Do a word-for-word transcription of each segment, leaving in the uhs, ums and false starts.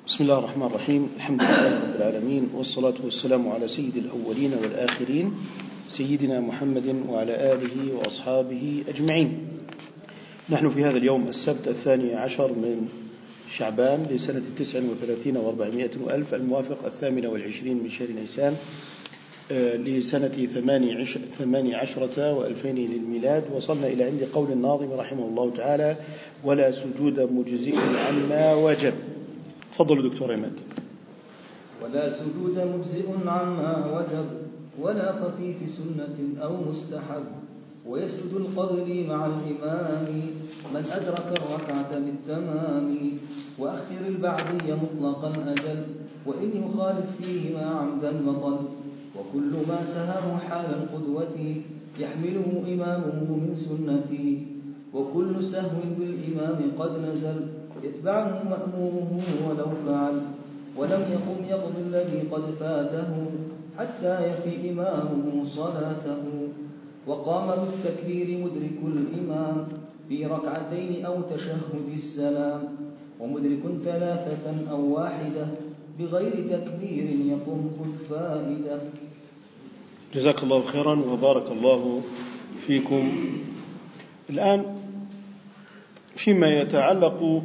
بسم الله الرحمن الرحيم. الحمد لله رب العالمين، والصلاة والسلام على سيد الأولين والآخرين سيدنا محمد وعلى آله وأصحابه أجمعين. نحن في هذا اليوم السبت الثاني عشر من شعبان لسنة تسع وثلاثين وأربعمائة وألف الموافق الثامن والعشرين من شهر نيسان لسنة ثماني عشرة وألفين للميلاد. وصلنا إلى عند قول الناظم رحمه الله تعالى: ولا سجود مجزئ عما وجب. تفضلوا دكتور عماد. ولا سجود مجزئ عما وجب ولا خفيف سنة أو مستحب، ويسجد القبل مع الإمام من أدرك الركعة بالتمام، وأخر البعدي مطلقا أجل وإن يخالف فيهما عمدا بطل، وكل ما سهاه حال القدوة يحمله إمامه من سنة، وكل سهو بالإمام قد نزل يتبعه مأمومه ولو فعل، ولم يقم يقضي الذي قد فاته حتى يفي إمامه صلاته، وقام بالتكبير مدرك الإمام في ركعتين أو تشهد السلام، ومدرك ثلاثة أو واحدة بغير تكبير يقوم خذ فائدة. جزاك الله خيرا وبارك الله فيكم. الآن فيما يتعلق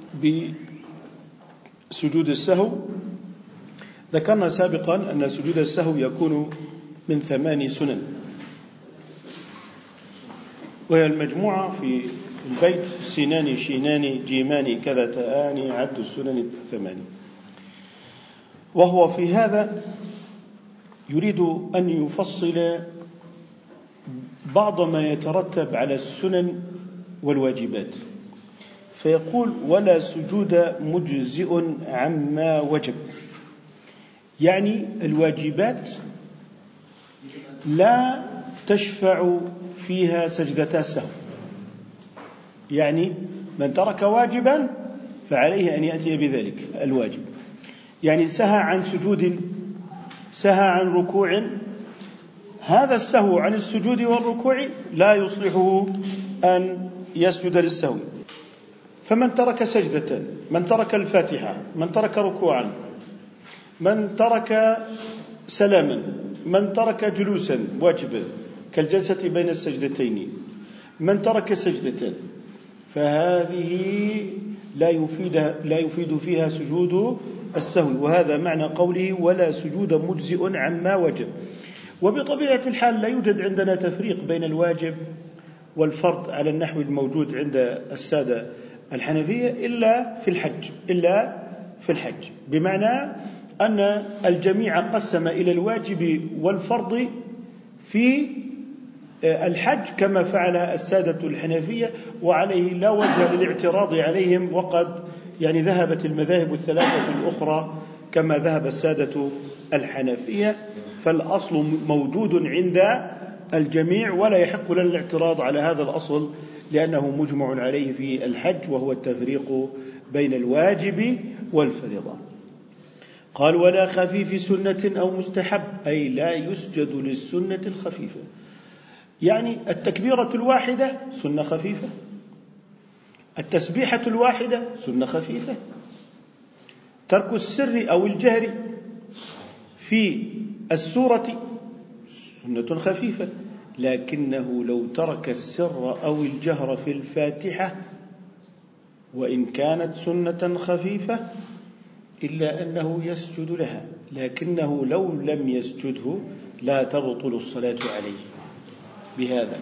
بسجود السهو، ذكرنا سابقا أن سجود السهو يكون من ثمان سنن، وهي المجموعة في البيت سنان شينان جيمان كذا تآني عد السنن الثمان. وهو في هذا يريد أن يفصل بعض ما يترتب على السنن والواجبات، فيقول: ولا سجود مجزئ عما وجب، يعني الواجبات لا تشفع فيها سجدتا السهو، يعني من ترك واجبا فعليه أن يأتي بذلك الواجب، يعني سهى عن سجود، سهى عن ركوع، هذا السهو عن السجود والركوع لا يصلحه أن يسجد للسهو. فمن ترك سجدة، من ترك الفاتحة، من ترك ركوعا، من ترك سلاما، من ترك جلوسا واجبا كالجلسة بين السجدتين، من ترك سجدة، فهذه لا يفيد لا يفيد فيها سجود السهو. وهذا معنى قوله: ولا سجود مجزئ عما وجب. وبطبيعة الحال لا يوجد عندنا تفريق بين الواجب والفرض على النحو الموجود عند السادة الحنفية إلا في الحج، إلا في الحج بمعنى أن الجميع قسم إلى الواجب والفرض في الحج كما فعل السادة الحنفية، وعليه لا وجه للاعتراض عليهم، وقد يعني ذهبت المذاهب الثلاثة الأخرى كما ذهب السادة الحنفية، فالأصل موجود عند الجميع ولا يحق لنا الاعتراض على هذا الأصل لأنه مجمع عليه في الحج، وهو التفريق بين الواجب والفريضة. قال: ولا خفيف سنة أو مستحب، أي لا يسجد للسنة الخفيفة، يعني التكبيرة الواحدة سنة خفيفة، التسبيحة الواحدة سنة خفيفة، ترك السر أو الجهر في السورة سنة خفيفة، لكنه لو ترك السر أو الجهر في الفاتحة وإن كانت سنة خفيفة إلا أنه يسجد لها، لكنه لو لم يسجده لا تبطل الصلاة عليه بهذا.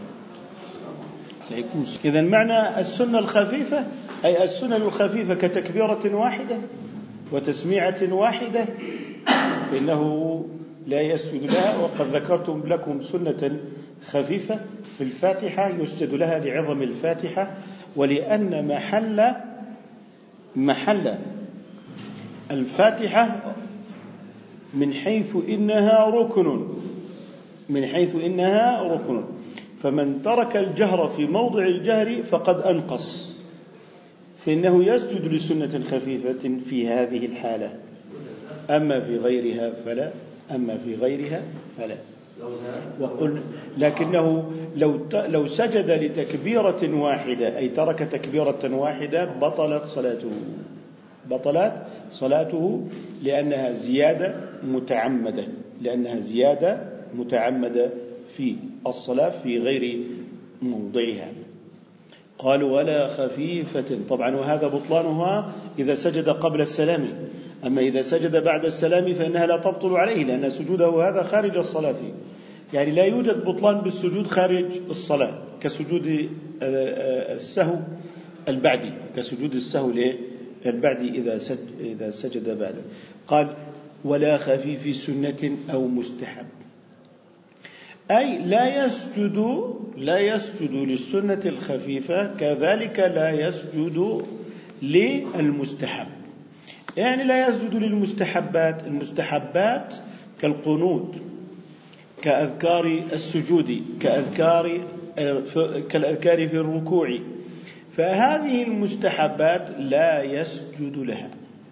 إذن معنى السنة الخفيفة أي السنن الخفيفة كتكبيرة واحدة وتسميعة واحدة إنه لا يسجد لها. وقد ذكرتم لكم سنة خفيفة في الفاتحة يسجد لها لعظم الفاتحة، ولأن محل محل الفاتحة من حيث إنها ركن، من حيث إنها ركن، فمن ترك الجهر في موضع الجهر فقد أنقص، فإنه يسجد لسنة خفيفة في هذه الحالة، أما في غيرها فلا أما في غيرها فلا. وقل لكنه لو لو سجد لتكبيرة واحدة أي ترك تكبيرة واحدة بطلت صلاته، بطلت صلاته لأنها زيادة متعمدة لأنها زيادة متعمدة في الصلاة في غير موضعها. قالوا ولا خفيفة، طبعا وهذا بطلانها إذا سجد قبل السلام، أما إذا سجد بعد السلام فإنها لا تبطل عليه لأن سجوده هذا خارج الصلاة، يعني لا يوجد بطلان بالسجود خارج الصلاة كسجود السهو البعدي كسجود السهو البعدي إذا إذا سجد بعده. قال ولا خفيف سنة أو مستحب، أي لا يسجد لا يسجد للسنة الخفيفة كذلك لا يسجد للمستحب، يعني لا يسجد للمستحبات. المستحبات كالقنوت كأذكار السجود كأذكار كالأذكار في الركوع، فهذه المستحبات لا يسجد لها.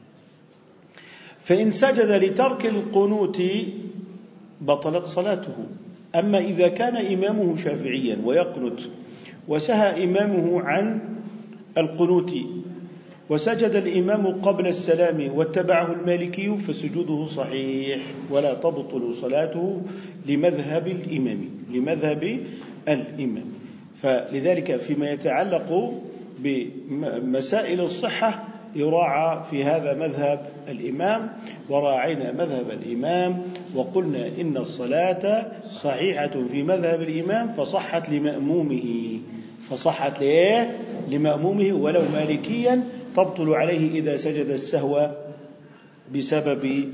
فإن سجد لترك القنوت بطلت صلاته. أما إذا كان إمامه شافعيا ويقنت وسهى إمامه عن القنوت وسجد الإمام قبل السلام واتبعه المالكي فسجوده صحيح ولا تبطل صلاته لمذهب الإمام لمذهب الإمام. فلذلك فيما يتعلق بمسائل الصحة يراعى في هذا مذهب الإمام، وراعينا مذهب الإمام وقلنا إن الصلاة صحيحة في مذهب الإمام فصحت لمأمومه فصحت ليه لمأمومه ولو مالكيا تبطل عليه إذا سجد السهو بسبب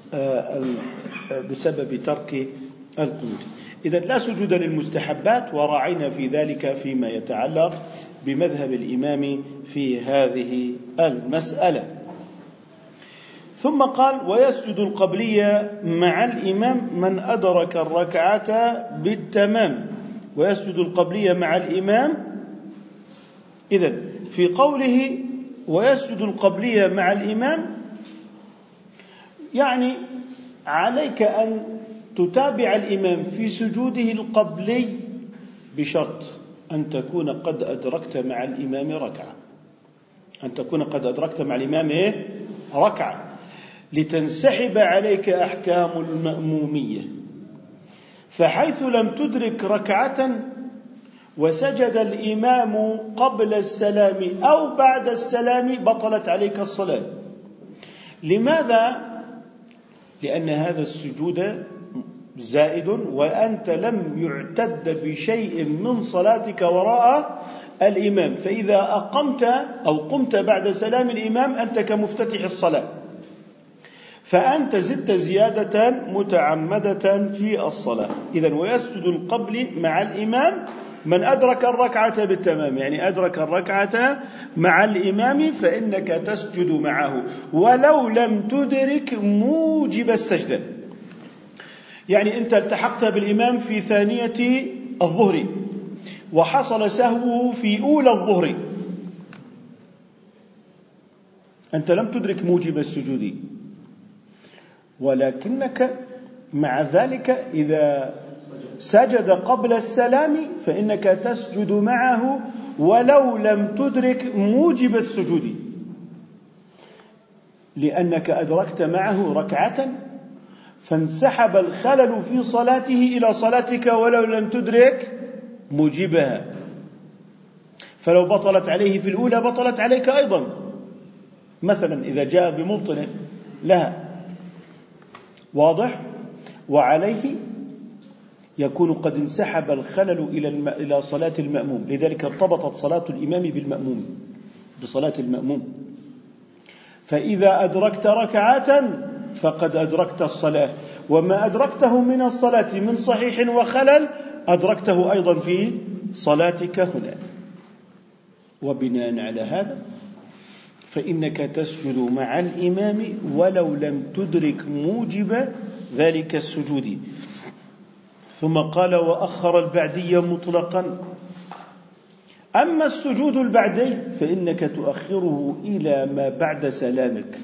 بسبب ترك القنوت. إذن لا سجود للمستحبات، وراعينا في ذلك فيما يتعلق بمذهب الإمام في هذه المسألة. ثم قال ويسجد القبلية مع الإمام من أدرك الركعة بالتمام. ويسجد القبلية مع الإمام، إذن في قوله ويسجد القبلية مع الإمام يعني عليك أن تتابع الإمام في سجوده القبلي بشرط أن تكون قد أدركت مع الإمام ركعة أن تكون قد أدركت مع الإمام إيه؟ ركعة لتنسحب عليك أحكام المأمومية. فحيث لم تدرك ركعة وسجد الإمام قبل السلام أو بعد السلام بطلت عليك الصلاة. لماذا؟ لأن هذا السجود زائد وأنت لم يعتد بشيء من صلاتك وراء الإمام، فإذا أقمت أو قمت بعد سلام الإمام أنت كمفتتح الصلاة، فأنت زدت زيادة متعمدة في الصلاة. إذن ويسجد القبل مع الإمام من أدرك الركعة بالتمام، يعني أدرك الركعة مع الإمام فإنك تسجد معه ولو لم تدرك موجب السجدة. يعني أنت التحقت بالإمام في ثانية الظهر وحصل سهوه في أولى الظهر، أنت لم تدرك موجب السجود، ولكنك مع ذلك إذا سجد قبل السلام فإنك تسجد معه ولو لم تدرك موجب السجود، لأنك أدركت معه ركعة فانسحب الخلل في صلاته إلى صلاتك ولو لم تدرك موجبها. فلو بطلت عليه في الأولى بطلت عليك أيضا، مثلا إذا جاء بمبطل لها، واضح؟ وعليه يكون قد انسحب الخلل إلى إلى صلاة المأموم، لذلك ارتبطت صلاة الإمام بالمأموم بصلاة المأموم. فإذا أدركت ركعة فقد أدركت الصلاة، وما أدركته من الصلاة من صحيح وخلل أدركته أيضا في صلاتك هنا. وبناء على هذا فإنك تسجد مع الإمام ولو لم تدرك موجب ذلك السجود. ثم قال وأخر البعدي مطلقا. أما السجود البعدي فإنك تؤخره إلى ما بعد سلامك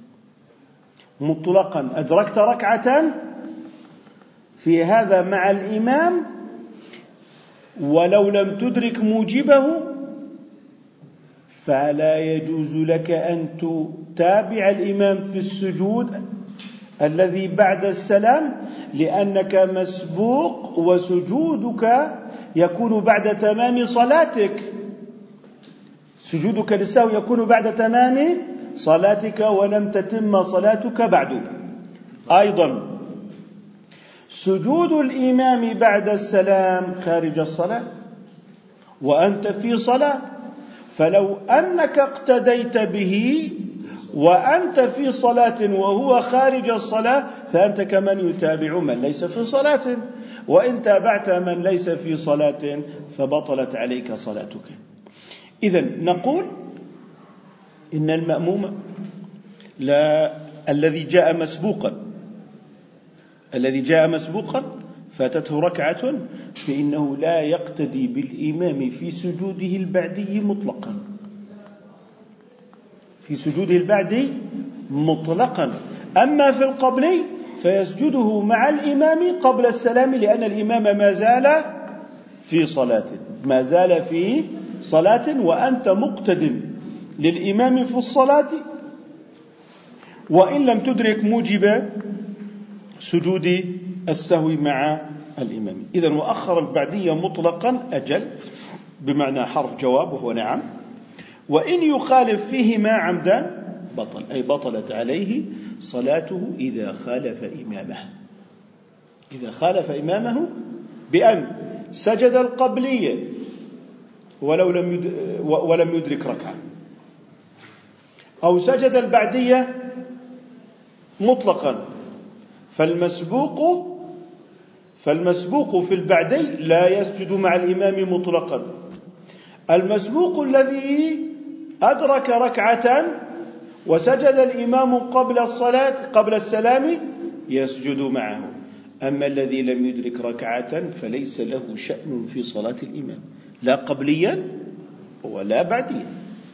مطلقا. أدركت ركعة في هذا مع الإمام ولو لم تدرك موجبه فلا يجوز لك أن تتابع الإمام في السجود الذي بعد السلام، لأنك مسبوق وسجودك يكون بعد تمام صلاتك. سجودك للسهو يكون بعد تمام صلاتك ولم تتم صلاتك بعد. أيضا سجود الإمام بعد السلام خارج الصلاة وأنت في صلاة، فلو أنك اقتديت به وأنت في صلاة وهو خارج الصلاة فأنت كمن يتابع من ليس في صلاة، وإن تابعت من ليس في صلاة فبطلت عليك صلاتك. إذن نقول إن المأموم لا الذي جاء مسبوقا الذي جاء مسبوقا فاتته ركعة فإنه لا يقتدي بالإمام في سجوده البعدي مطلقا في سجوده البعدي مطلقا أما في القبلي فيسجده مع الإمام قبل السلام، لأن الإمام ما زال في صلاة ما زال في صلاة وأنت مقتد للإمام في الصلاة وإن لم تدرك موجب سجود السهو مع الإمام. إذن وأخر البعدية مطلقا أجل بمعنى حرف جواب وهو نعم، وإن يخالف فيهما عمدا بطل، أي بطلت عليه صلاته إذا خالف إمامه إذا خالف إمامه بأن سجد القبلية ولو لم يد... ولم يدرك ركعة، أو سجد البعدية مطلقا. فالمسبوق فالمسبوق في البعدي لا يسجد مع الإمام مطلقا. المسبوق الذي أدرك ركعة وسجد الإمام قبل الصلاة قبل السلام يسجد معه. أما الذي لم يدرك ركعة فليس له شأن في صلاة الإمام لا قبليا ولا بعديا.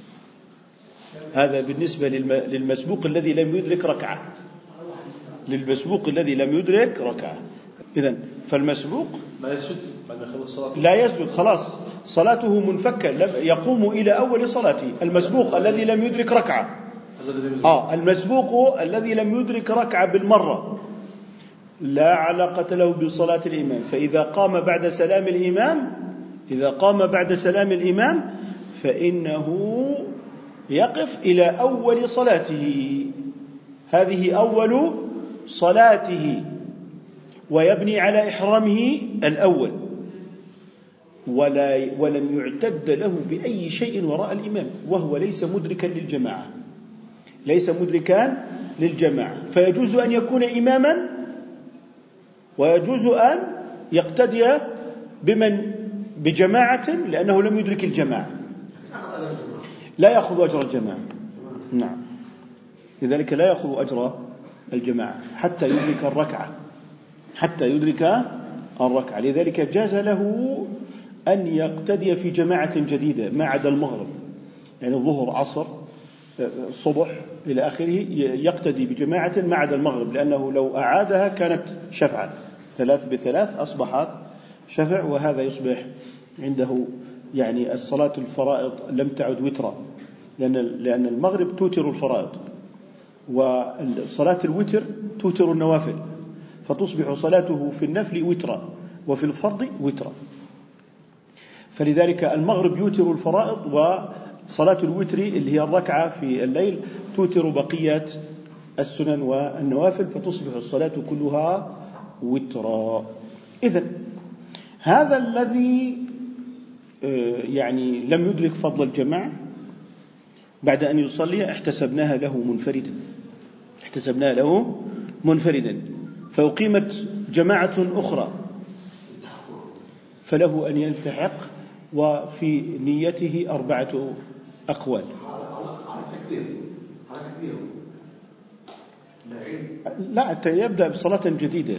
هذا بالنسبة للمسبوق الذي لم يدرك ركعة للمسبوق الذي لم يدرك ركعة. إذن فالمسبوق لا يسجد بعد ما يخلص صلاته لا يسجد، خلاص صلاته منفكة، يقوم إلى أول صلاته. المسبوق الذي لم يدرك ركعة آه المسبوق الذي لم يدرك ركعة بالمرة لا علاقة له بصلاة الإمام. فإذا قام بعد سلام الإمام إذا قام بعد سلام الإمام فإنه يقف إلى أول صلاته، هذه أول صلاته، ويبني على إحرامه الأول ولا ولم يعتد له بأي شيء وراء الإمام، وهو ليس مدركا للجماعة ليس مدركا للجماعة فيجوز أن يكون إماما ويجوز أن يقتدي بمن بجماعة لأنه لم يدرك الجماعة لا يأخذ أجر الجماعة. نعم، لذلك لا يأخذ أجر الجماعة حتى يدرك الركعة حتى يدرك الركعة. لذلك جاز له أن يقتدي في جماعة جديدة ما عدا المغرب، يعني الظهر عصر صبح إلى آخره يقتدي بجماعة ما عدا المغرب، لأنه لو أعادها كانت شفعا، ثلاث بثلاث أصبحت شفع، وهذا يصبح عنده يعني الصلاة الفرائض لم تعد وترا، لأن لأن المغرب توتر الفرائض وصلاة الوتر توتر النوافل، فتصبح صلاته في النفل وترا وفي الفرض وترا. فلذلك المغرب يوتر الفرائض، وصلاة الوتر اللي هي الركعة في الليل توتر بقية السنن والنوافل، فتصبح الصلاة كلها وترا. إذن هذا الذي يعني لم يدرك فضل الجماعة بعد أن يصلي احتسبناها له منفردا احتسبناها له منفردا فأقيمت جماعة أخرى فله أن يلتحق، وفي نيته أربعة أقوال. لا، يبدأ بصلاة جديدة.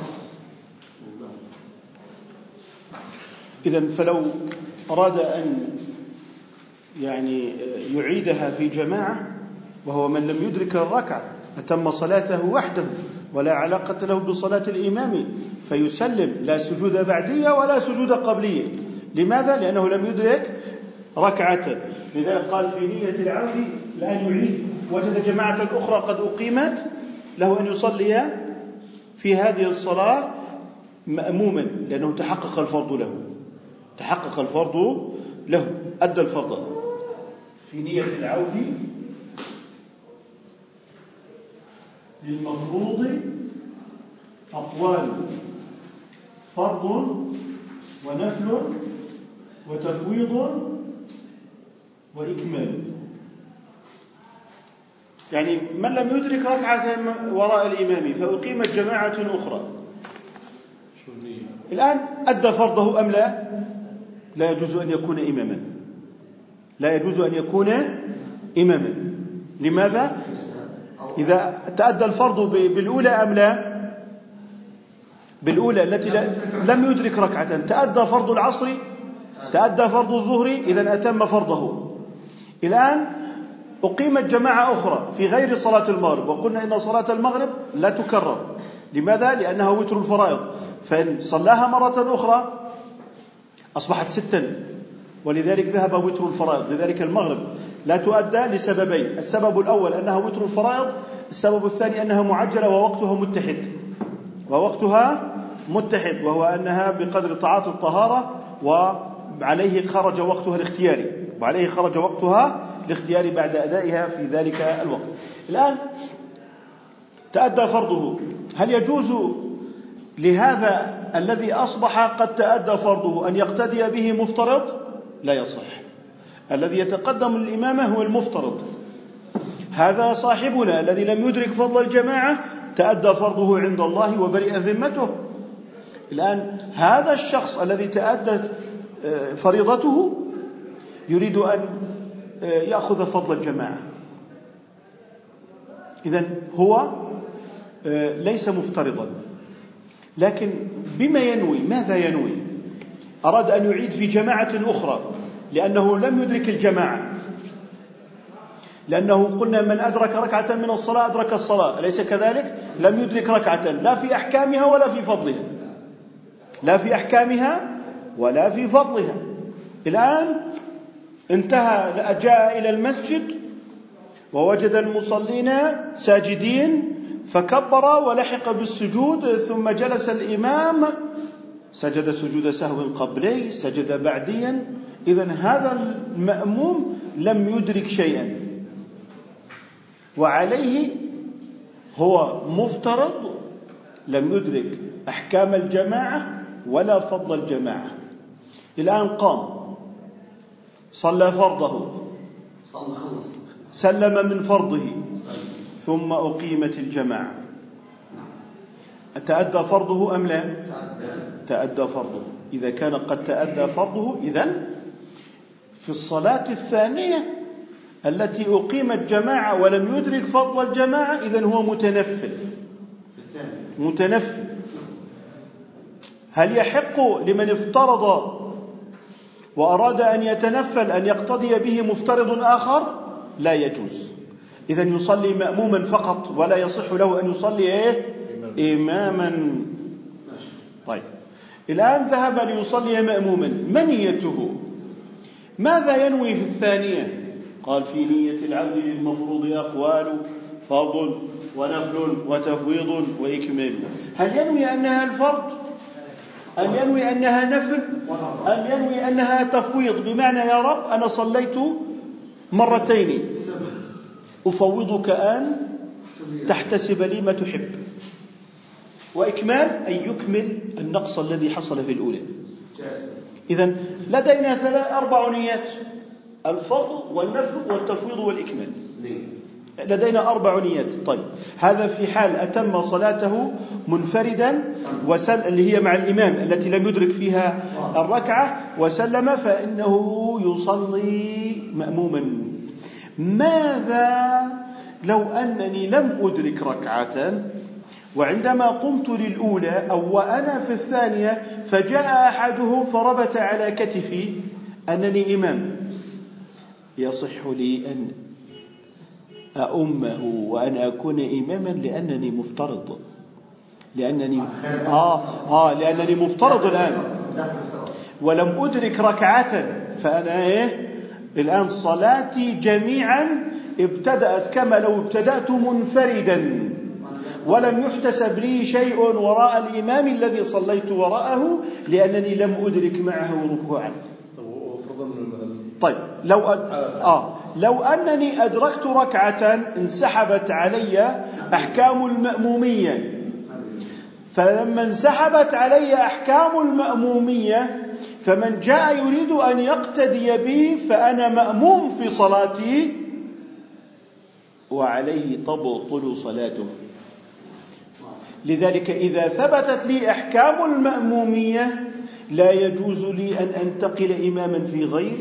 إذن فلو أراد أن يعني يعيدها في جماعة وهو من لم يدرك الركعة أتم صلاته وحده ولا علاقة له بصلاة الإمام فيسلم، لا سجود بعدية ولا سجود قبلية. لماذا؟ لأنه لم يدرك ركعة. لذلك قال في نية العود الآن يعيد، وجد جماعة أخرى قد أقيمت، له أن يصلي في هذه الصلاة مأموما لأنه تحقق الفرض له، تحقق الفرض له، أدى الفرض. في نية العود للمفروض أقوال: فرض ونفل وتفويض وإكمال. يعني من لم يدرك ركعة وراء الإمام فأقيمت جماعة أخرى، الآن أدى فرضه أم لا؟ لا يجوز أن يكون إماما، لا يجوز أن يكون إماما. لماذا؟ إذا تأدى الفرض بالأولى أم لا؟ بالأولى التي لم يدرك ركعة. تأدى فرض العصر، تأدى فرض الظهر، إذن أتم فرضه. الآن أقيمت جماعة أخرى في غير صلاة المغرب، وقلنا إن صلاة المغرب لا تكرر. لماذا؟ لأنها وتر الفرائض، فإن صلاها مرة أخرى أصبحت ستا، ولذلك ذهب وتر الفرائض. لذلك المغرب لا تؤدى لسببين: السبب الأول أنها وتر الفرائض، السبب الثاني أنها معجلة ووقتها متحد، ووقتها متحد وهو أنها بقدر طاعات الطهارة، وعليه خرج وقتها الاختياري، وعليه خرج وقتها الاختياري بعد أدائها في ذلك الوقت. الآن تأدى فرضه، هل يجوز لهذا الذي أصبح قد تأدى فرضه أن يقتدي به مفترض؟ لا يصح. الذي يتقدم الإمامة هو المفترض. هذا صاحبنا الذي لم يدرك فضل الجماعة تأدى فرضه عند الله وبرئ ذمته. الآن هذا الشخص الذي تأدت فريضته يريد أن يأخذ فضل الجماعة، إذن هو ليس مفترضا، لكن بما ينوي؟ ماذا ينوي؟ أراد أن يعيد في جماعة أخرى لأنه لم يدرك الجماعة، لأنه قلنا من أدرك ركعة من الصلاة أدرك الصلاة، أليس كذلك؟ لم يدرك ركعة لا في أحكامها ولا في فضلها، لا في أحكامها ولا في فضلها. الآن انتهى، جاء إلى المسجد ووجد المصلين ساجدين فكبر ولحق بالسجود، ثم جلس الإمام سجد سجود سهو قبلي، سجد بعديا. إذن هذا المأموم لم يدرك شيئا، وعليه هو مفترض لم يدرك أحكام الجماعة ولا فضل الجماعة. الآن قام صلى فرضه، سلم من فرضه، ثم أقيمت الجماعة، أتأدى فرضه أم لا؟ تأدى فرضه. إذا كان قد تأدى فرضه، إذن في الصلاة الثانية التي أقيمت جماعة ولم يدرك فضل الجماعة إذن هو متنفل. متنفل. هل يحق لمن افترض وأراد أن يتنفل أن يقتدي به مفترض آخر؟ لا يجوز. إذن يصلي مأموما فقط، ولا يصح له أن يصلي إيه؟ إماما. طيب، الآن ذهب ليصلي مأموما، ما نيته؟ ماذا ينوي في الثانية؟ قال في نية العبد للمفروض أقوال: فرض ونفل وتفويض وإكمال. هل ينوي أنها الفرض؟ أم ينوي أنها نفل؟ أم ينوي أنها تفويض؟ بمعنى يا رب أنا صليت مرتين أفوضك أن تحتسب لي ما تحب. وإكمال أي يكمل النقص الذي حصل في الأولى. إذن لدينا ثلاث أربع نيات: الفرض والنفل والتفويض والإكمال. لدينا أربع نيات. طيب، هذا في حال أتم صلاته منفردا وسل اللي هي مع الإمام التي لم يدرك فيها الركعة وسلم، فإنه يصلي مأموما. ماذا لو أنني لم أدرك ركعة وعندما قمت للأولى أو وأنا في الثانية فجاء أحدهم فربت على كتفي أنني إمام؟ يصح لي أن أؤمه وأن أكون إماما لأنني مفترض، لأنني آه آه لأنني مفترض الآن ولم أدرك ركعة، فأنا إيه الآن صلاتي جميعا ابتدأت كما لو ابتدأت منفردا ولم يحتسب لي شيء وراء الإمام الذي صليت وراءه لأنني لم أدرك معه ركوعا. طيب لو أد... آه لو أنني أدركت ركعة انسحبت علي أحكام المأمومية، فلما انسحبت علي أحكام المأمومية فمن جاء يريد أن يقتدي بي فأنا مأموم في صلاتي وعليه تبطل صلاته. لذلك إذا ثبتت لي أحكام المأمومية لا يجوز لي أن أنتقل إماما في غير.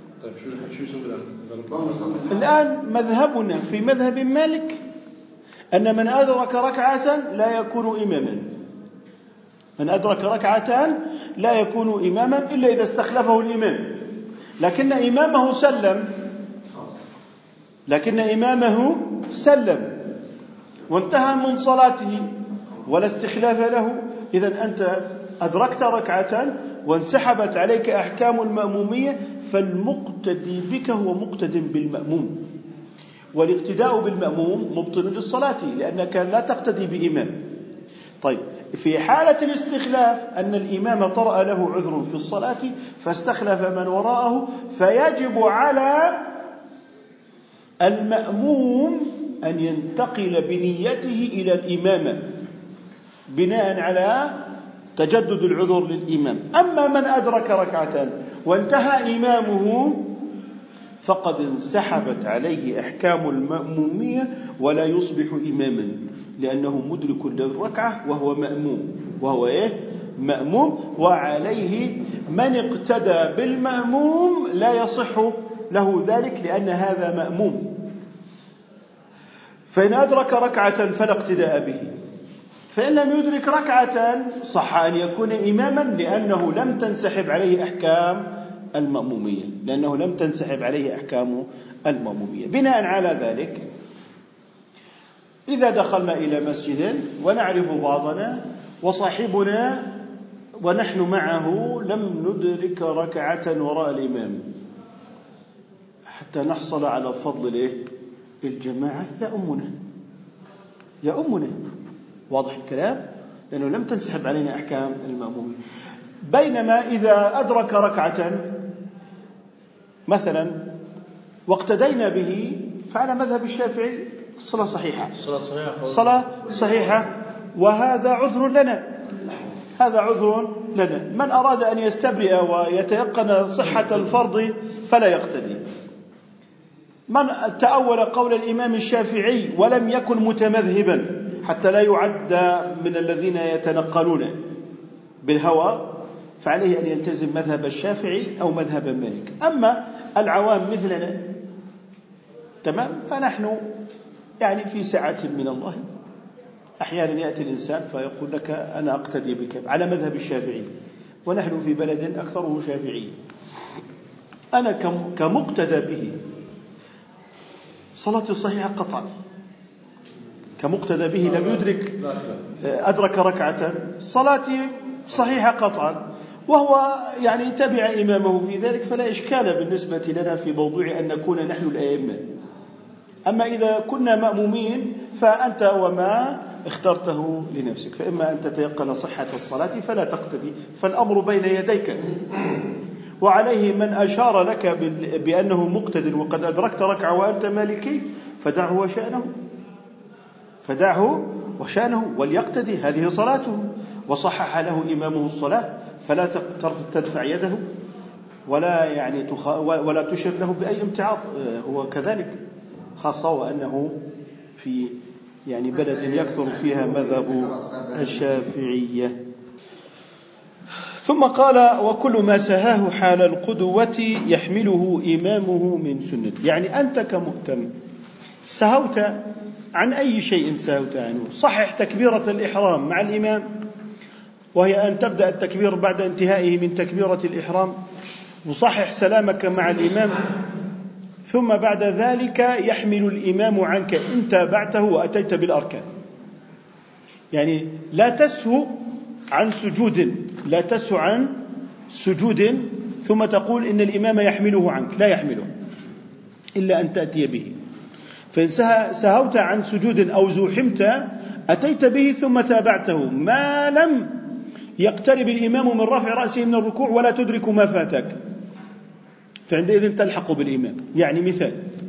الآن مذهبنا في مذهب مالك أن من أدرك ركعة لا يكون إماما، من أدرك ركعة لا يكون إماما إلا إذا استخلفه الإمام، لكن إمامه سلم لكن إمامه سلم وانتهى من صلاته ولا استخلاف له. إذن أنت أدركت ركعة وانسحبت عليك أحكام المأمومية فالمقتدي بك هو مقتد بالمأموم، والاقتداء بالمأموم مبطل للصلاة لأنك لا تقتدي بإمام. طيب في حالة الاستخلاف أن الإمام طرأ له عذر في الصلاة فاستخلف من وراءه، فيجب على المأموم أن ينتقل بنيته إلى الإمامة بناء على تجدد العذر للإمام. أما من أدرك ركعة وانتهى إمامه فقد انسحبت عليه أحكام المأمومية ولا يصبح إماما لأنه مدرك للركعة وهو مأموم وهو إيه؟ مأموم، وعليه من اقتدى بالمأموم لا يصح له ذلك لأن هذا مأموم. فإن أدرك ركعة فلا اقتداء به، فإن لم يدرك ركعة صح أن يكون إماما لأنه لم تنسحب عليه أحكام المأمومية لأنه لم تنسحب عليه أحكام المأمومية. بناء على ذلك إذا دخلنا إلى مسجد ونعرف بعضنا وصاحبنا ونحن معه لم ندرك ركعة وراء الإمام حتى نحصل على فضل الجماعة يأمنا يأمنا واضح الكلام لأنه لم تنسحب علينا أحكام المأمومية. بينما إذا أدرك ركعة مثلا واقتدينا به فعلى مذهب الشافعي الصلاة صحيحة الصلاة صحيحة وهذا عذر لنا هذا عذر لنا. من أراد أن يستبرئ ويتيقن صحة الفرض فلا يقتدي. من تأول قول الإمام الشافعي ولم يكن متمذهبا حتى لا يعد من الذين يتنقلون بالهوى فعليه أن يلتزم مذهب الشافعي أو مذهب مالك. أما العوام مثلنا تمام فنحن يعني في سعة من الله. أحيانا يأتي الإنسان فيقول لك أنا أقتدي بك على مذهب الشافعي ونحن في بلد أكثره شافعي، أنا كمقتدى به صلاة الصحيحة قطعا كمقتدى به لم يدرك أدرك ركعة صلاتي صحيحة قطعا وهو يعني تبع إمامه في ذلك فلا إشكال بالنسبة لنا في موضوع أن نكون نحن الأئمة. أما إذا كنا مأمومين فأنت وما اخترته لنفسك، فإما أن تتيقن صحة الصلاة فلا تقتدي فالأمر بين يديك. وعليه من أشار لك بأنه مقتد وقد أدركت ركعة وأنت مالكي فدعه وشأنه فدعه وشأنه وليقتدي هذه صلاته وصحح له إمامه الصلاة فلا تدفع يده ولا يعني تخ... ولا تشر له بأي امتعاض هو كذلك، خاصة وأنه في يعني بلد يكثر فيها مذهب الشافعية. ثم قال وكل ما سهاه حال القدوة يحمله إمامه من سنة. يعني أنت كمؤتم سهوت عن أي شيء سهوت عنه صحح تكبيرة الإحرام مع الإمام وهي أن تبدأ التكبير بعد انتهائه من تكبيرة الإحرام وصحح سلامك مع الإمام ثم بعد ذلك يحمل الإمام عنك إن تابعته وأتيت بالأركان. يعني لا تسهو عن سجود لا تسهو عن سجود ثم تقول إن الإمام يحمله عنك، لا يحمله إلا أن تأتي به. فإن سهوت عن سجود أو زوحمت أتيت به ثم تابعته ما لم يقترب الإمام من رفع رأسه من الركوع ولا تدرك ما فاتك، فعندئذ تلحق بالإمام. يعني مثال: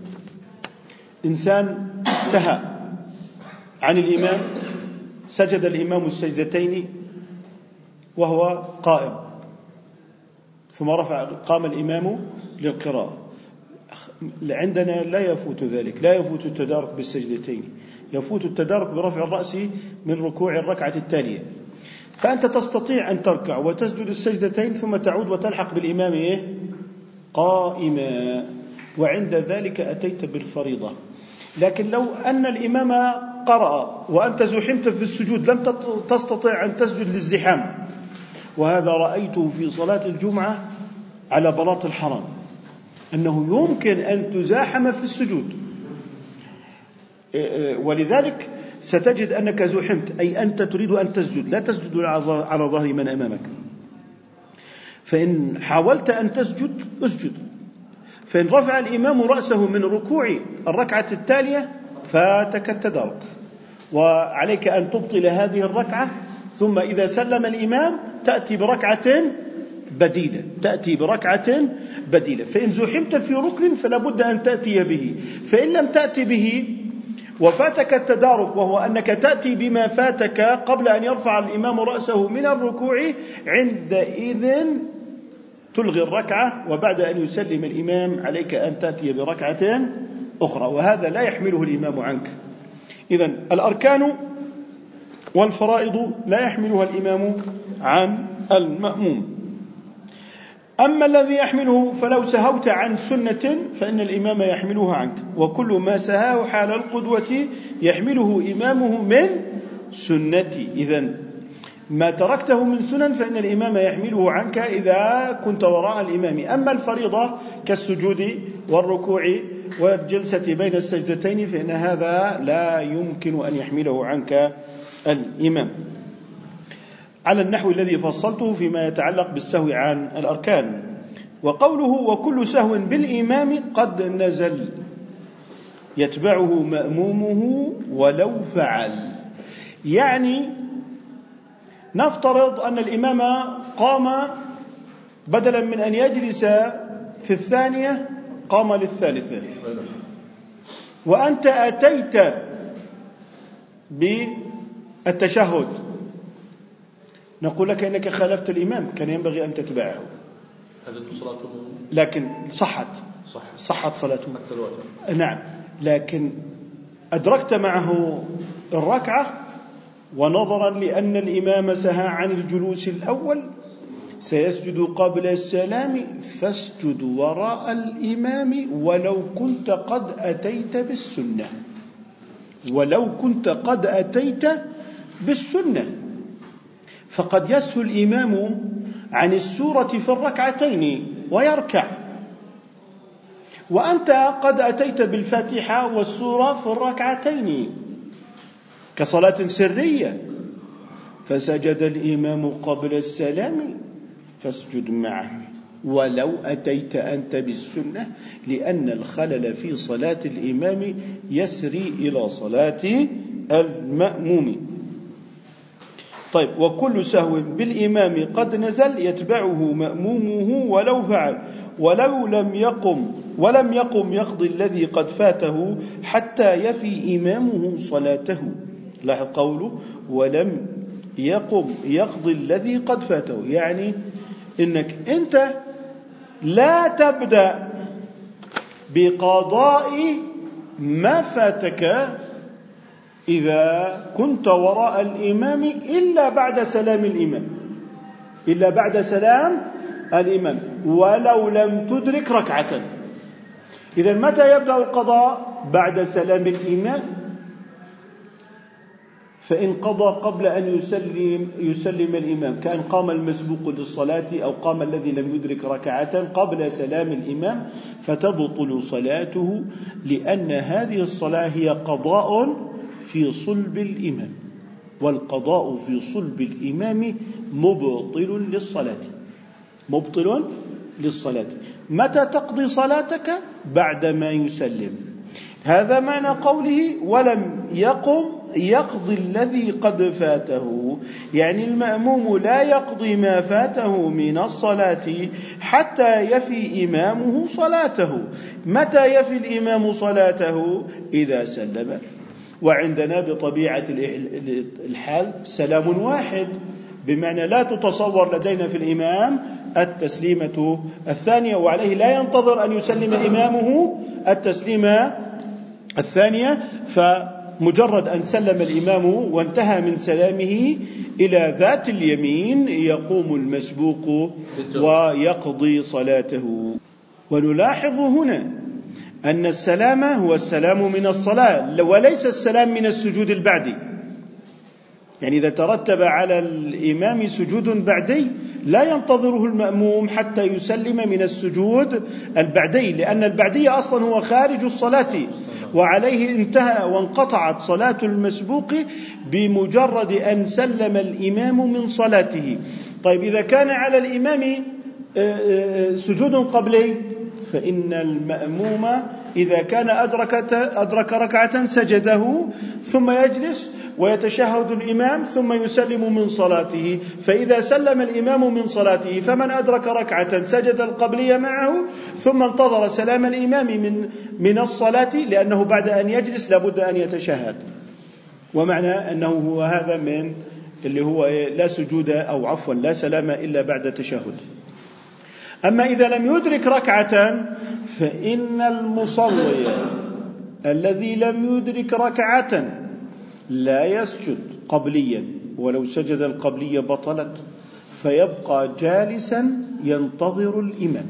إنسان سهى عن الإمام، سجد الإمام السجدتين وهو قائم، ثم رفع قام الإمام للقراءة. عندنا لا يفوت ذلك، لا يفوت التدارك بالسجدتين، يفوت التدارك برفع الرأس من ركوع الركعة التالية. فأنت تستطيع أن تركع وتسجد السجدتين ثم تعود وتلحق بالإمام إيه؟ قائما، وعند ذلك أتيت بالفريضة. لكن لو أن الإمام قرأ وأنت زحمت في السجود لم تستطيع أن تسجد للزحام، وهذا رأيته في صلاة الجمعة على بلاط الحرم، أنه يمكن أن تزاحم في السجود، ولذلك ستجد أنك زحمت، أي أنت تريد أن تسجد، لا تسجد على ظهر من أمامك. فإن حاولت أن تسجد اسجد. فإن رفع الإمام رأسه من ركوع الركعة التالية فاتك التدارك، وعليك أن تبطل هذه الركعة، ثم إذا سلم الإمام تأتي بركعة بديلة تأتي بركعة بديلة. فإن زحمت في ركن فلا بد أن تأتي به، فإن لم تأتي به وفاتك التدارك، وهو أنك تأتي بما فاتك قبل أن يرفع الإمام رأسه من الركوع، عندئذ تلغي الركعة، وبعد أن يسلم الإمام عليك أن تأتي بركعة أخرى، وهذا لا يحمله الإمام عنك. إذن الأركان والفرائض لا يحملها الإمام عن المأموم. أما الذي يحمله فلو سهوت عن سنة فإن الإمام يحملها عنك، وكل ما سهاه حال القدوة يحمله إمامه من سنتي. إذن ما تركته من سنن فإن الإمام يحمله عنك إذا كنت وراء الإمام. أما الفريضة كالسجود والركوع والجلسة بين السجدتين فإن هذا لا يمكن أن يحمله عنك الإمام، على النحو الذي فصلته فيما يتعلق بالسهو عن الأركان. وقوله وكل سهو بالإمام قد نزل يتبعه مأمومه ولو فعل. يعني نفترض أن الإمام قام بدلا من أن يجلس في الثانية قام للثالثة، وأنت أتيت بالتشهد، نقول لك إنك خالفت الإمام، كان ينبغي أن تتبعه، لكن صحت صحت صلاته. نعم، لكن أدركت معه الركعة، ونظرا لأن الإمام سهى عن الجلوس الأول سيسجد قبل السلام، فاسجد وراء الإمام ولو كنت قد أتيت بالسنة ولو كنت قد أتيت بالسنة فقد يسهو الإمام عن السورة في الركعتين ويركع، وأنت قد أتيت بالفاتحة والسورة في الركعتين كصلاة سرية، فسجد الإمام قبل السلام فاسجد معه ولو أتيت أنت بالسنة، لأن الخلل في صلاة الإمام يسري إلى صلاة المأموم. طيب، وكل سهو بالإمام قد نزل يتبعه مأمومه ولو فعل، ولو لم يقم ولم يقم يقضي الذي قد فاته حتى يفي إمامه صلاته. لاحظ قوله ولم يقم يقضي الذي قد فاته، يعني إنك أنت لا تبدأ بقضاء ما فاتك إذا كنت وراء الإمام إلا بعد سلام الإمام إلا بعد سلام الإمام ولو لم تدرك ركعة. إذن متى يبدأ القضاء؟ بعد سلام الإمام. فإن قضى قبل أن يسلم, يسلم الإمام، كأن قام المسبوق للصلاة أو قام الذي لم يدرك ركعة قبل سلام الإمام، فتبطل صلاته، لأن هذه الصلاة هي قضاء في صلب الإمام، والقضاء في صلب الإمام مبطل للصلاة مبطل للصلاة. متى تقضي صلاتك؟ بعدما يسلم. هذا معنى قوله ولم يقم يقضي الذي قد فاته، يعني المأموم لا يقضي ما فاته من الصلاة حتى يفي إمامه صلاته. متى يفي الإمام صلاته؟ إذا سلم. وعندنا بطبيعة الحال سلام واحد، بمعنى لا تتصور لدينا في الإمام التسليمة الثانية، وعليه لا ينتظر أن يسلم إمامه التسليمة الثانية، فمجرد أن سلم الإمام وانتهى من سلامه إلى ذات اليمين يقوم المسبوق ويقضي صلاته. ونلاحظ هنا أن السلام هو السلام من الصلاة وليس السلام من السجود البعدي. يعني إذا ترتب على الإمام سجود بعدي لا ينتظره المأموم حتى يسلم من السجود البعدي، لأن البعدي أصلا هو خارج الصلاة، وعليه انتهى وانقطعت صلاة المسبوق بمجرد أن سلم الإمام من صلاته. طيب إذا كان على الإمام سجود قبلي، فإن المأموم إذا كان أدرك أدرك ركعة سجده ثم يجلس ويتشهد الإمام ثم يسلم من صلاته. فإذا سلم الإمام من صلاته فمن أدرك ركعة سجد القبلية معه ثم انتظر سلام الإمام من من الصلاة، لأنه بعد أن يجلس لابد أن يتشهد. ومعنى أنه هو هذا من اللي هو لا سجود أو عفوا لا سلام إلا بعد تشهد. أما إذا لم يدرك ركعة فإن المصلي الذي لم يدرك ركعة لا يسجد قبليا، ولو سجد القبلية بطلت، فيبقى جالسا ينتظر الإمام،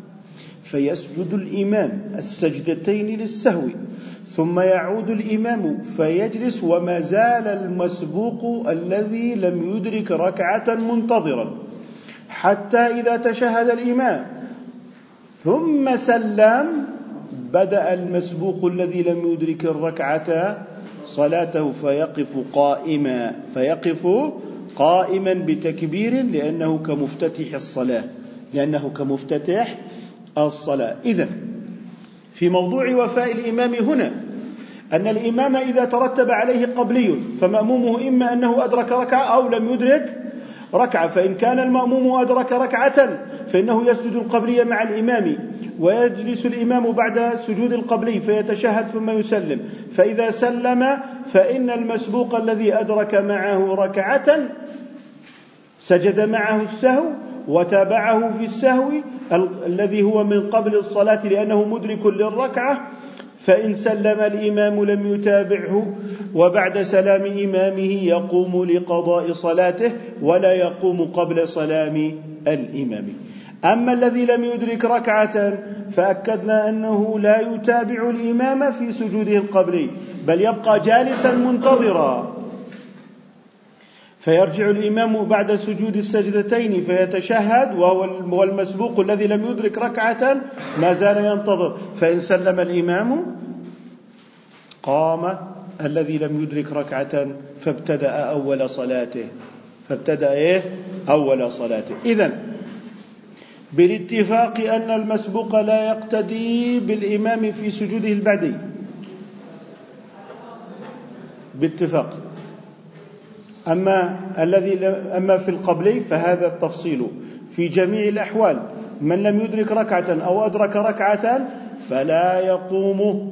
فيسجد الإمام السجدتين للسهو ثم يعود الإمام فيجلس وما زال المسبوق الذي لم يدرك ركعة منتظرا حتى إذا تشهد الإمام ثم سلم بدأ المسبوق الذي لم يدرك الركعة صلاته فيقف قائما فيقف قائما بتكبير لأنه كمفتتح الصلاة لأنه كمفتتح الصلاة. إذن في موضوع وفاء الإمام هنا أن الإمام إذا ترتب عليه قبلي فمأمومه إما أنه أدرك ركعة أو لم يدرك ركعة، فإن كان المأموم أدرك ركعة فإنه يسجد القبلية مع الإمام ويجلس الإمام بعد سجود القبلي فيتشهد ثم يسلم، فإذا سلم فإن المسبوق الذي أدرك معه ركعة سجد معه السهو وتابعه في السهو الذي هو من قبل الصلاة لأنه مدرك للركعة، فإن سلم الإمام لم يتابعه وبعد سلام إمامه يقوم لقضاء صلاته ولا يقوم قبل سلام الإمام. أما الذي لم يدرك ركعة فأكدنا أنه لا يتابع الإمام في سجوده القبلي بل يبقى جالسا منتظرا، فيرجع الإمام بعد سجود السجدتين فيتشهد وهو المسبوق الذي لم يدرك ركعة ما زال ينتظر، فإن سلم الإمام قام الذي لم يدرك ركعة فابتدأ أول صلاته فابتدأ إيه؟ أول صلاته. إذن بالاتفاق أن المسبوق لا يقتدي بالإمام في سجوده البعدي باتفاق. أما الذي أما في القبلي فهذا التفصيل في جميع الأحوال، من لم يدرك ركعة أو أدرك ركعة فلا يقوم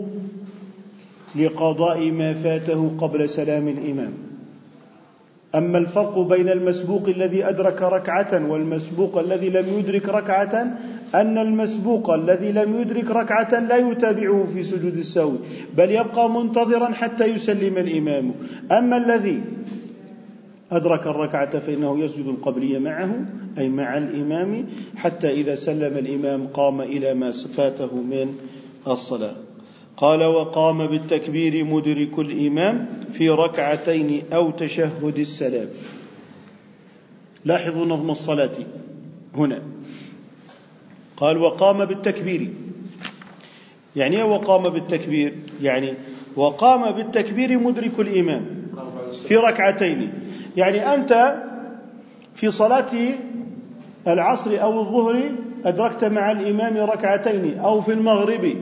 لقضاء ما فاته قبل سلام الإمام. أما الفرق بين المسبوق الذي أدرك ركعة والمسبوق الذي لم يدرك ركعة أن المسبوق الذي لم يدرك ركعة لا يتابعه في سجود السهو بل يبقى منتظرا حتى يسلم الإمام. أما الذي أدرك الركعة فإنه يسجد القبلية معه أي مع الإمام حتى إذا سلم الإمام قام إلى ما فاته من الصلاة. قال وقام بالتكبير مدرك الإمام في ركعتين أو تشهد السلام. لاحظوا نظم الصلاة هنا، قال وقام بالتكبير، يعني إيه وقام بالتكبير؟ يعني وقام بالتكبير مدرك الإمام في ركعتين، يعني أنت في صلاة العصر أو الظهر أدركت مع الإمام ركعتين أو في المغرب.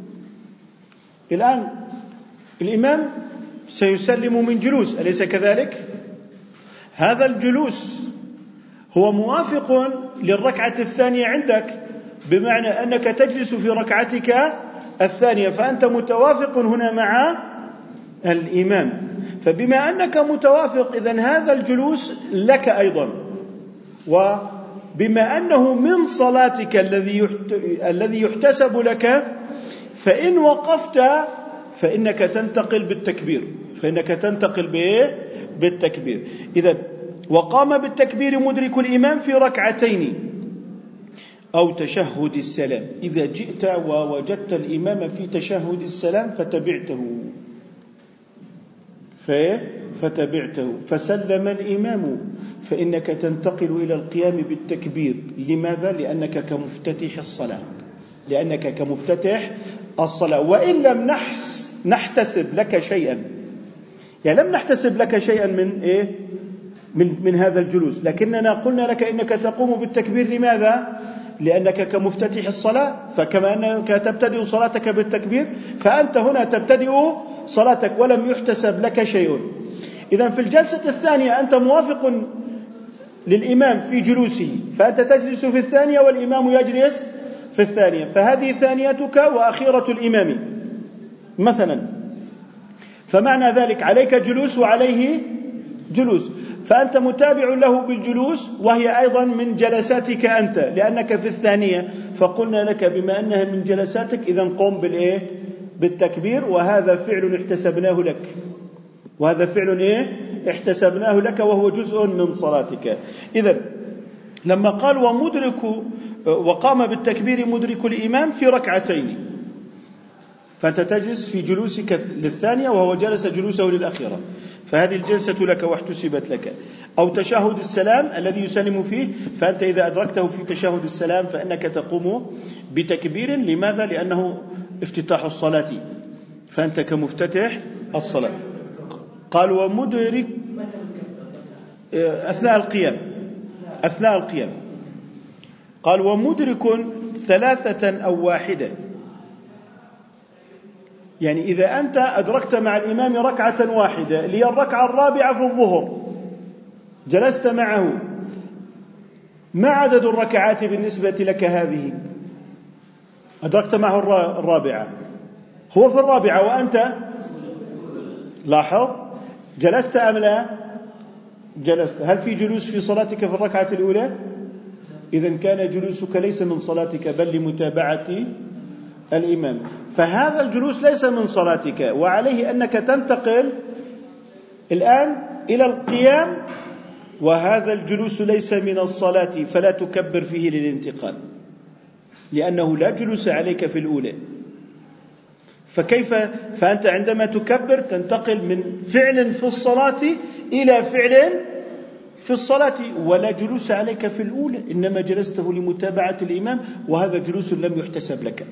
الآن الإمام سيسلم من جلوس، أليس كذلك؟ هذا الجلوس هو موافق للركعة الثانية عندك، بمعنى أنك تجلس في ركعتك الثانية، فأنت متوافق هنا مع الإمام. فبما أنك متوافق إذن هذا الجلوس لك أيضا، وبما أنه من صلاتك الذي الذي يحتسب لك، فإن وقفت فإنك تنتقل بالتكبير فإنك تنتقل بإيه؟ بالتكبير. إذن وقام بالتكبير مدرك الإمام في ركعتين أو تشهد السلام. إذا جئت ووجدت الإمام في تشهد السلام فتبعته فتبعته فسلم الإمام، فإنك تنتقل إلى القيام بالتكبير. لماذا؟ لأنك كمفتتح الصلاة لأنك كمفتتح الصلاة وإن لم نحس نحتسب لك شيئا، يعني لم نحتسب لك شيئا من إيه؟ من من هذا الجلوس، لكننا قلنا لك إنك تقوم بالتكبير. لماذا؟ لأنك كمفتتح الصلاة، فكما أنك تبتدئ صلاتك بالتكبير فأنت هنا تبتدئ صلاتك ولم يحتسب لك شيء. إذن في الجلسة الثانية أنت موافق للإمام في جلوسه، فأنت تجلس في الثانية والإمام يجلس في الثانية، فهذه ثانيتك وأخيرة الإمام مثلا، فمعنى ذلك عليك جلوس وعليه جلوس، فأنت متابع له بالجلوس، وهي أيضا من جلساتك أنت لأنك في الثانية، فقلنا لك بما أنها من جلساتك إذن قم بالإيه؟ بالتكبير، وهذا فعل احتسبناه لك وهذا فعل إيه؟ احتسبناه لك وهو جزء من صلاتك. إذن لما قال ومدرك وقام بالتكبير مدرك الإمام في ركعتين، فأنت تجلس في جلوسك للثانية وهو جلس جلوسه للأخيرة، فهذه الجلسة لك واحتسبت لك. أو تشهد السلام الذي يسلم فيه، فأنت إذا أدركته في تشهد السلام فإنك تقوم بتكبير. لماذا؟ لأنه افتتاح الصلاة، فأنت كمفتتح الصلاة. قال ومدرك أثناء القيام أثناء القيام قال ومدرك ثلاثة أو واحدة، يعني إذا أنت أدركت مع الإمام ركعة واحدة اللي هي الركعة الرابعة في الظهر، جلست معه، ما عدد الركعات بالنسبة لك هذه؟ أدركت معه الرابعة، هو في الرابعة وأنت لاحظ جلست أم لا؟ جلست. هل في جلوس في صلاتك في الركعة الأولى؟ إذن كان جلوسك ليس من صلاتك بل لمتابعة الإمام، فهذا الجلوس ليس من صلاتك، وعليه أنك تنتقل الآن إلى القيام، وهذا الجلوس ليس من الصلاة فلا تكبر فيه للانتقال، لأنه لا جلوس عليك في الأولى. فكيف فأنت عندما تكبر تنتقل من فعل في الصلاة إلى فعل في الصلاة، ولا جلوس عليك في الأولى، إنما جلسته لمتابعة الإمام، وهذا جلوس لم يحتسب لك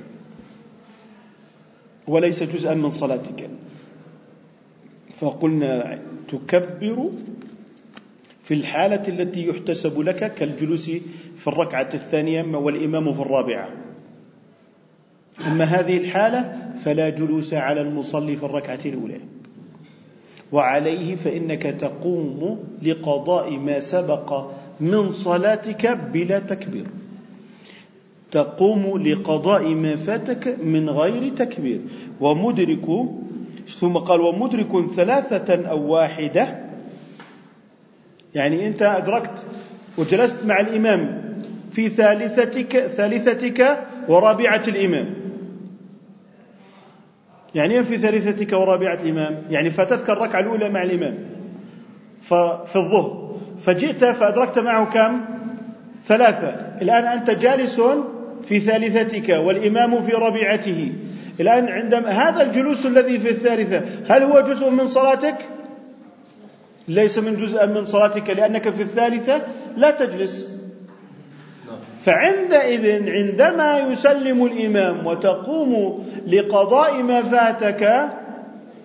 وليس جزءا من صلاتك. فقلنا تكبر في الحالة التي يحتسب لك كالجلوس في الركعة الثانية والإمام في الرابعة. أما هذه الحالة فلا جلوس على المصلي في الركعة الأولى، وعليه فإنك تقوم لقضاء ما سبق من صلاتك بلا تكبير، تقوم لقضاء ما فاتك من غير تكبير. ومدرك ثم قال ومدرك ثلاثة أو واحدة، يعني أنت أدركت وجلست مع الإمام في ثالثتك ثالثتك ورابعة الإمام. يعني في ثالثتك ورابعة الإمام يعني فاتتك الركعة الأولى مع الإمام في الظهر، فجئت فأدركت معه كم؟ ثلاثة. الآن أنت جالس في ثالثتك والإمام في رابعته. الآن عندما هذا الجلوس الذي في الثالثة هل هو جزء من صلاتك؟ ليس من جزء من صلاتك، لأنك في الثالثة لا تجلس. فعندئذ عندما يسلم الإمام وتقوم لقضاء ما فاتك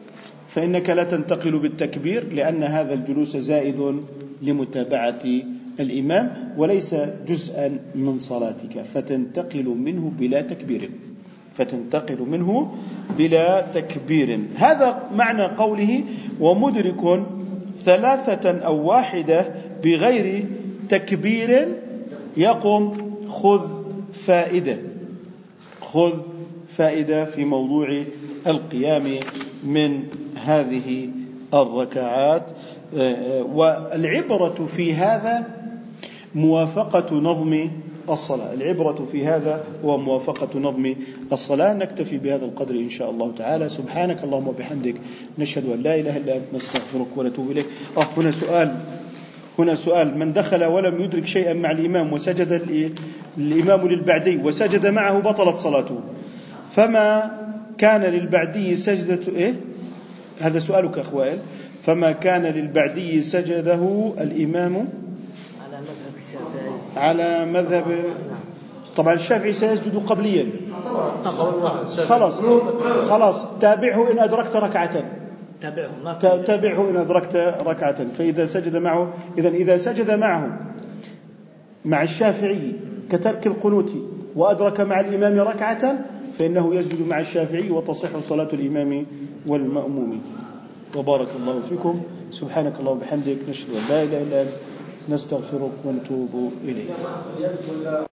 فإنك لا تنتقل بالتكبير، لأن هذا الجلوس زائد لمتابعة الإمام وليس جزءا من صلاتك، فتنتقل منه بلا تكبير فتنتقل منه بلا تكبير. هذا معنى قوله ومدرك ثلاثة أو واحدة بغير تكبير يقوم خذ فائدة خذ فائدة في موضوع القيام من هذه الركعات. والعبرة في هذا موافقة نظم الصلاة العبرة في هذا هو موافقة نظم الصلاة. نكتفي بهذا القدر إن شاء الله تعالى. سبحانك اللهم وبحمدك نشهد أن لا إله إلا أنت نستغفرك ونتوب إليك. آه هنا سؤال هنا سؤال من دخل ولم يدرك شيئا مع الإمام وسجد الإمام للبعدي وسجد معه بطلت صلاته، فما كان للبعدي سجدة إيه؟ هذا سؤالك أخوائل. فما كان للبعدي سجده الإمام على مذهب طبعا الشافعي سيسجد قبليا. خلاص خلاص تابعه إن أدركت ركعة تابعه إن أدركت ركعة. فإذا سجد معه إذن إذا سجد معه مع الشافعي كترك القنوت وأدرك مع الإمام ركعة فإنه يسجد مع الشافعي وتصح صلاة الإمام والمأموم. وبارك الله فيكم. سبحانك اللهم وبحمدك نشهد أن لا إله إلا أنت نستغفرك ونتوب إليك.